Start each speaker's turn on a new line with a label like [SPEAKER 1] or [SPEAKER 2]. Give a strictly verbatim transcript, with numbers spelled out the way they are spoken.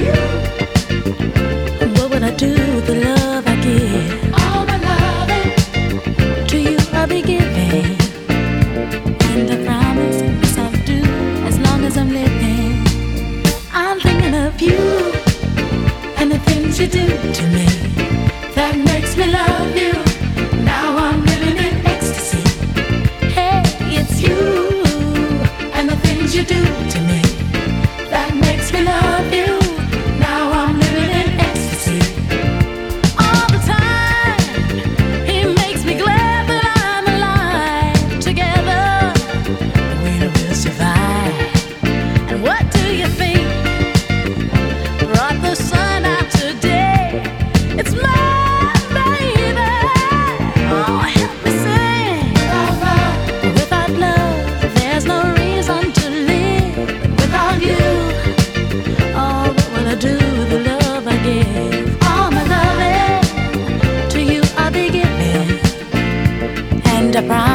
[SPEAKER 1] What would I do with the love I give?
[SPEAKER 2] All my loving
[SPEAKER 1] To you I'll be giving, and I promise yes I'll do as long as I'm living. I'm thinking of you and the things you do to me that makes me love you. Now I'm living in ecstasy. Hey, it's you and the things you do to me that makes me love you. Now I'm living in ecstasy. All the time, he makes me glad that I'm alive. Together, we will survive. And what do you think brought the sun out today? It's my baby. Oh, help me sing.
[SPEAKER 2] without love,
[SPEAKER 1] Without love, there's no reason to live. Without you, oh, what will I do with the love I give? All my loving to you I'll be giving, and I promise